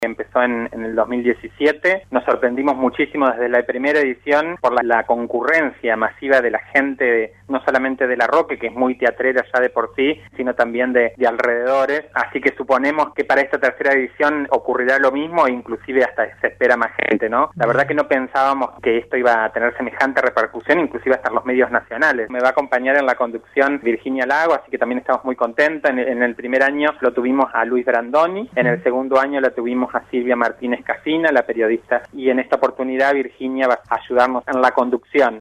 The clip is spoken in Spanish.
Empezó en el 2017. Nos sorprendimos muchísimo desde la primera edición por la concurrencia masiva de la gente, no solamente de La Roque, que es muy teatrera ya de por sí, sino también de alrededores. Así que suponemos que para esta tercera edición ocurrirá lo mismo e inclusive hasta se espera más gente, ¿no? La verdad que no pensábamos que esto iba a tener semejante repercusión, inclusive hasta en los medios nacionales. Me va a acompañar en la conducción Virginia Lago, así que también estamos muy contentos. En el primer año lo tuvimos a Luis Brandoni, en el segundo año la tuvimos a Silvia Martínez Casina, la periodista, y en esta oportunidad Virginia va a ayudarnos en la conducción.